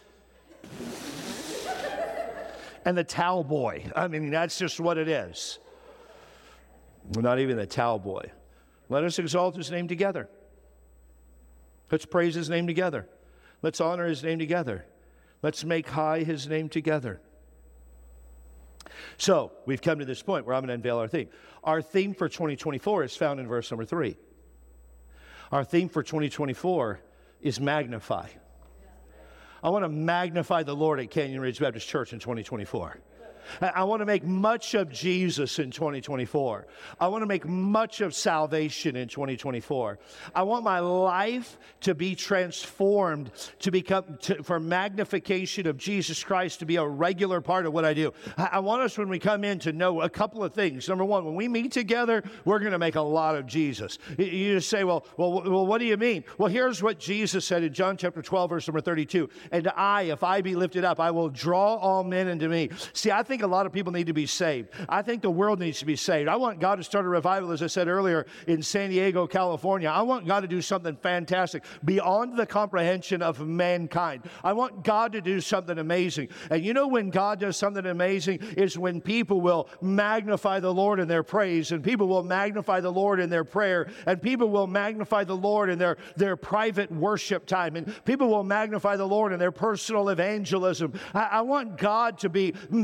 and the towel boy. I mean, that's just what it is. Not even the towel boy. Let us exalt his name together. Let's praise his name together. Let's honor his name together. Let's make high his name together. So, we've come to this point where I'm going to unveil our theme. Our theme for 2024 is found in verse number 3. Our theme for 2024 is magnify. I want to magnify the Lord at Canyon Ridge Baptist Church in 2024. I want to make much of Jesus in 2024. I want to make much of salvation in 2024. I want my life to be transformed for magnification of Jesus Christ to be a regular part of what I do. I want us when we come in to know a couple of things. Number one, when we meet together, we're going to make a lot of Jesus. You just say, well, what do you mean? Well, here's what Jesus said in John chapter 12, verse number 32. And if I be lifted up, I will draw all men into me. See, I think a lot of people need to be saved. I think the world needs to be saved. I want God to start a revival, as I said earlier, in San Diego, California. I want God to do something fantastic beyond the comprehension of mankind. I want God to do something amazing. And you know when God does something amazing is when people will magnify the Lord in their praise, and people will magnify the Lord in their prayer, and people will magnify the Lord in their private worship time, and people will magnify the Lord in their personal evangelism. I want God to be magnified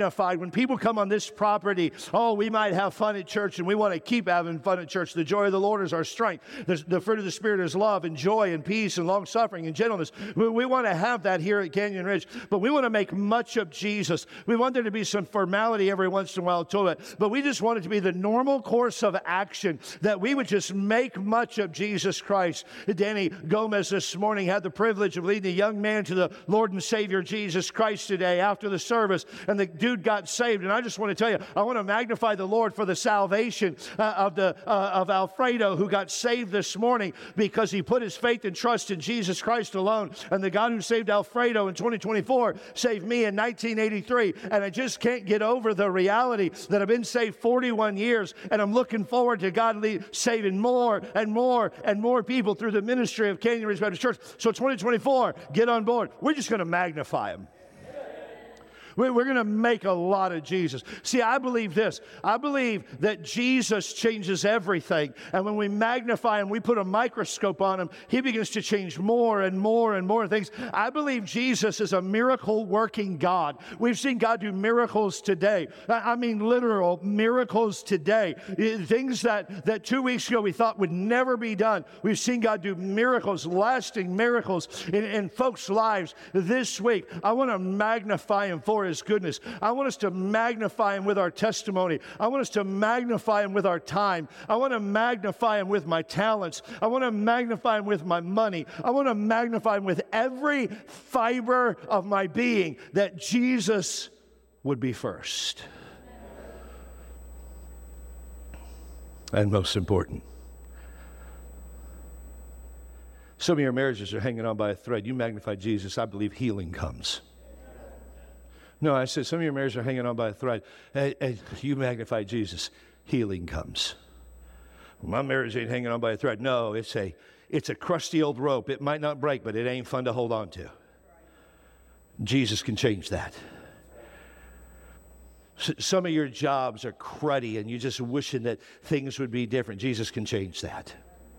magnified. When people come on this property, oh, we might have fun at church, and we want to keep having fun at church. The joy of the Lord is our strength. The fruit of the Spirit is love and joy and peace and long-suffering and gentleness. We want to have that here at Canyon Ridge, but we want to make much of Jesus. We want there to be some formality every once in a while to it, but we just want it to be the normal course of action, that we would just make much of Jesus Christ. Danny Gomez this morning had the privilege of leading a young man to the Lord and Savior Jesus Christ today after the service, and the dude got saved. And I just want to tell you, I want to magnify the Lord for the salvation of Alfredo, who got saved this morning because he put his faith and trust in Jesus Christ alone. And the God who saved Alfredo in 2024 saved me in 1983. And I just can't get over the reality that I've been saved 41 years, and I'm looking forward to God saving more and more and more people through the ministry of Canyon Ridge Baptist Church. So 2024, get on board. We're just going to magnify Him. We're going to make a lot of Jesus. See, I believe this. I believe that Jesus changes everything. And when we magnify Him, we put a microscope on Him, He begins to change more and more and more things. I believe Jesus is a miracle-working God. We've seen God do miracles today. I mean, literal miracles today. Things that 2 weeks ago we thought would never be done. We've seen God do miracles, lasting miracles in folks' lives this week. I want to magnify Him for His goodness. I want us to magnify Him with our testimony. I want us to magnify Him with our time. I want to magnify Him with my talents. I want to magnify Him with my money. I want to magnify Him with every fiber of my being, that Jesus would be first. And most important. Some of your marriages are hanging on by a thread. You magnify Jesus, I believe healing comes. No, I said some of your marriages are hanging on by a thread. Hey, you magnify Jesus, healing comes. Well, my marriage ain't hanging on by a thread. No, it's a crusty old rope. It might not break, but it ain't fun to hold on to. Jesus can change that. Some of your jobs are cruddy, and you're just wishing that things would be different. Jesus can change that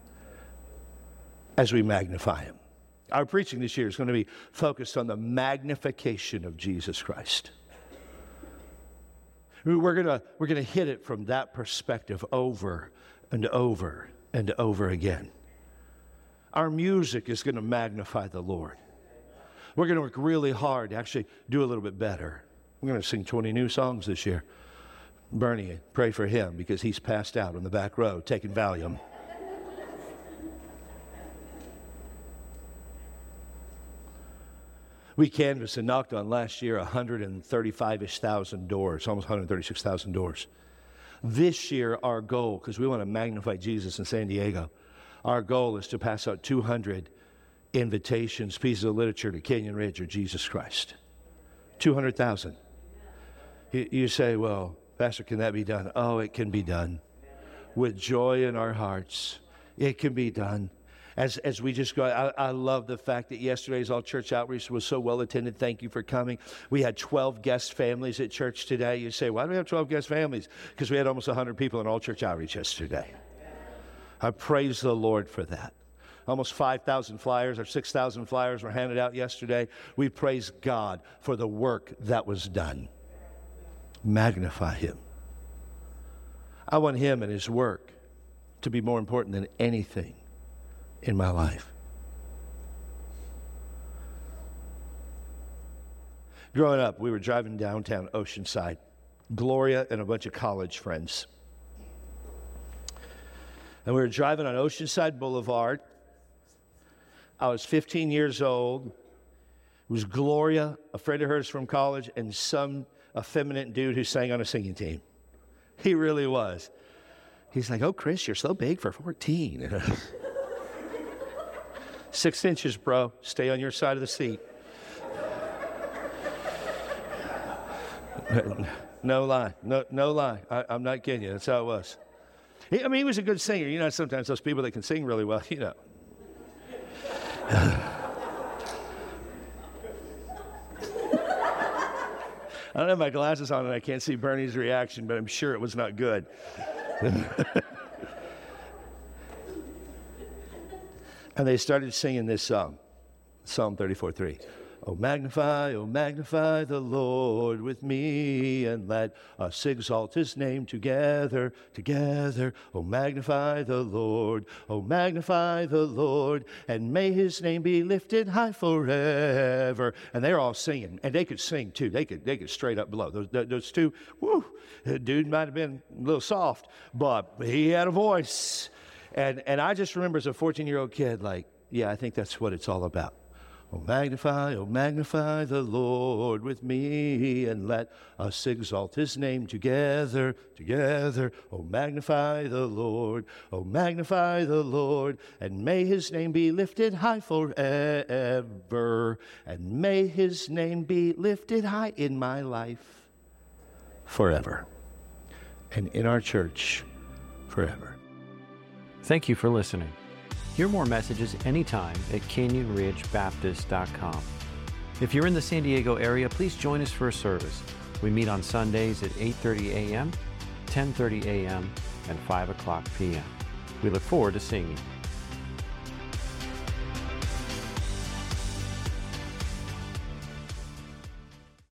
as we magnify Him. Our preaching this year is going to be focused on the magnification of Jesus Christ. We're going to hit it from that perspective over and over and over again. Our music is going to magnify the Lord. We're going to work really hard to actually do a little bit better. We're going to sing 20 new songs this year. Bernie, pray for him because he's passed out on the back row taking Valium. We canvassed and knocked on last year 135-ish thousand doors, almost 136,000 doors. This year, our goal, because we want to magnify Jesus in San Diego, our goal is to pass out 200 invitations, pieces of literature to Canyon Ridge or Jesus Christ. 200,000. You say, well, Pastor, can that be done? Oh, it can be done. With joy in our hearts, it can be done. As we just go, I love the fact that yesterday's All Church Outreach was so well attended. Thank you for coming. We had 12 guest families at church today. You say, why do we have 12 guest families? Because we had almost 100 people in All Church Outreach yesterday. I praise the Lord for that. Almost 5,000 flyers or 6,000 flyers were handed out yesterday. We praise God for the work that was done. Magnify Him. I want Him and His work to be more important than anything in my life. Growing up, we were driving downtown Oceanside, Gloria and a bunch of college friends. And we were driving on Oceanside Boulevard. I was 15 years old. It was Gloria, a friend of hers from college, and some effeminate dude who sang on a singing team. He really was. He's like, oh, Chris, you're so big for 14. 6 inches, bro. Stay on your side of the seat. No lie. No lie. I'm not kidding you. That's how it was. He was a good singer. You know, sometimes those people that can sing really well, you know. I don't have my glasses on and I can't see Bernie's reaction, but I'm sure it was not good. And they started singing this song, Psalm 34:3. Oh, magnify the Lord with me, and let us exalt his name together, together. Oh, magnify the Lord, and may his name be lifted high forever. And they're all singing, and they could sing too. They could straight up blow. Those two, whoo, the dude might have been a little soft, but he had a voice. And I just remember as a 14-year-old kid, like, yeah, I think that's what it's all about. Oh, magnify the Lord with me, and let us exalt his name together, together. Oh, magnify the Lord, and may his name be lifted high forever, and may his name be lifted high in my life forever, and in our church forever. Thank you for listening. Hear more messages anytime at canyonridgebaptist.com. If you're in the San Diego area, please join us for a service. We meet on Sundays at 8:30 a.m., 10:30 a.m., and 5 o'clock p.m. We look forward to seeing you.